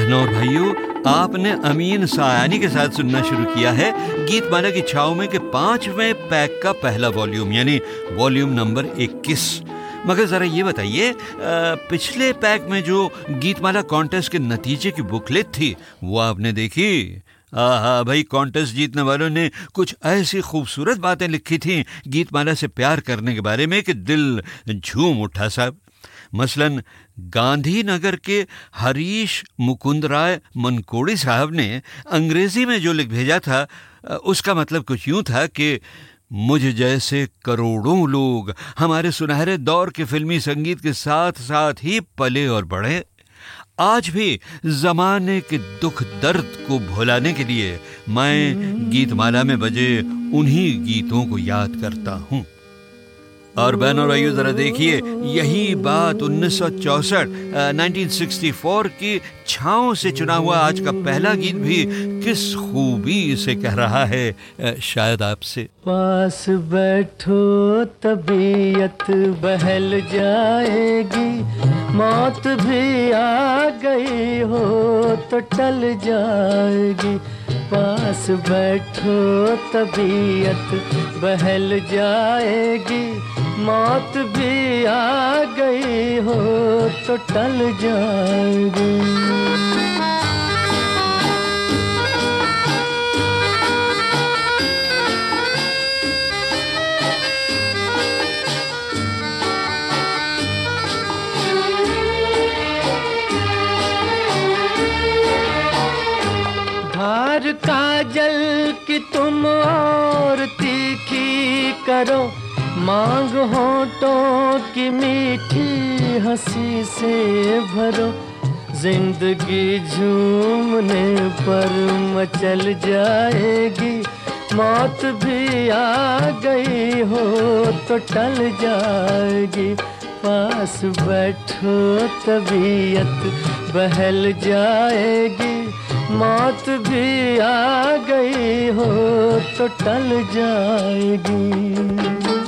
बहनों और भाइयों, आपने अमीन सायानी के साथ सुनना शुरू किया है गीतमाला की छाव में के 5वें पैक का पहला वॉल्यूम, यानी वॉल्यूम नंबर 21। मगर ज़रा ये बताइए, पिछले पैक में जो गीतमाला कॉन्टेस्ट के नतीजे की बुकलेट थी वो आपने देखी? हाँ भाई, कॉन्टेस्ट जीतने वालों ने कुछ ऐसी खूबसूरत बातें लिखी थी गीतमाला से प्यार करने के बारे में कि दिल झूम उठा साहब। मसलन गांधीनगर के हरीश मुकुंद राय मनकोड़ी साहब ने अंग्रेजी में जो लिख भेजा था उसका मतलब कुछ यूं था कि मुझ जैसे करोड़ों लोग हमारे सुनहरे दौर के फिल्मी संगीत के साथ साथ ही पले और बढ़े। आज भी जमाने के दुख दर्द को भुलाने के लिए मैं गीतमाला में बजे उन्हीं गीतों को याद करता हूं। और बहनों भाइयों, जरा देखिए, यही बात 1964 की छाँव से चुना हुआ आज का पहला गीत भी किस खूबी से कह रहा है शायद आपसे। पास बैठो तबीयत बहल जाएगी, मौत भी आ गई हो तो टल जाएगी। पास बैठो तबीयत बहल जाएगी, मौत भी आ गई हो तो टल जाएगी। धार काजल की तुम और तीखी करो, मांग होठों की मीठी हंसी से भरो। जिंदगी झूमने पर मचल जाएगी, मौत भी आ गई हो तो टल जाएगी। पास बैठो तबीयत बहल जाएगी, मौत भी आ गई हो तो टल जाएगी।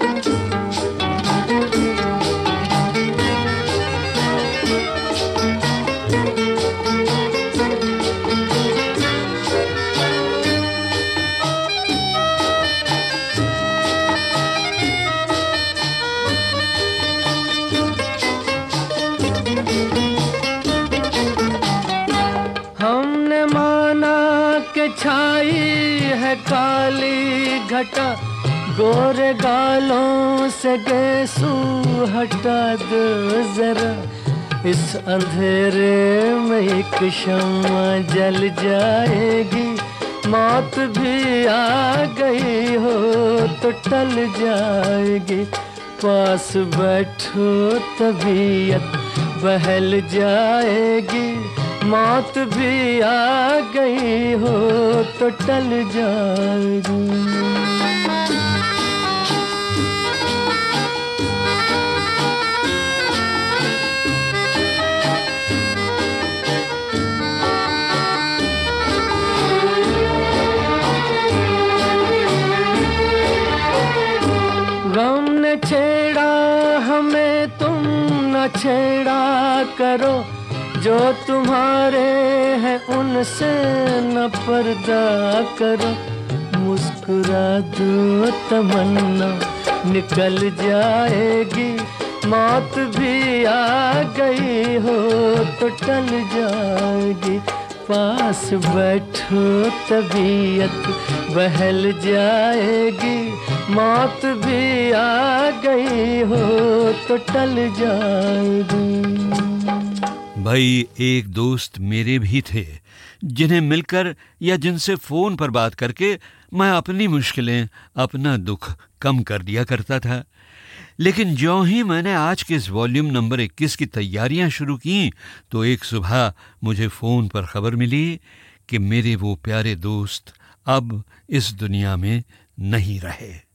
छाई है काली घटा, गोरे गालों से गेसू हटा दो जरा। इस अंधेरे में एक शम्मा जल जाएगी, मौत भी आ गई हो तो टल जाएगी। पास बैठो तबीयत बहल जाएगी, मौत भी आ गई हो तो टल जाएगी। गम ने छेड़ा हमें, तुम न छेड़ा करो। जो तुम्हारे हैं उनसे न पर्दा करो। मुस्कुरा दो तमन्ना निकल जाएगी, मौत भी आ गई हो तो टल जाएगी। पास बैठो तबीयत बहल जाएगी, मौत भी आ गई हो तो टल जाएगी। भाई, एक दोस्त मेरे भी थे जिन्हें मिलकर या जिनसे फोन पर बात करके मैं अपनी मुश्किलें, अपना दुख कम कर दिया करता था। लेकिन ज्यों ही मैंने आज के इस वॉल्यूम नंबर 21 की तैयारियां शुरू की तो एक सुबह मुझे फोन पर खबर मिली कि मेरे वो प्यारे दोस्त अब इस दुनिया में नहीं रहे।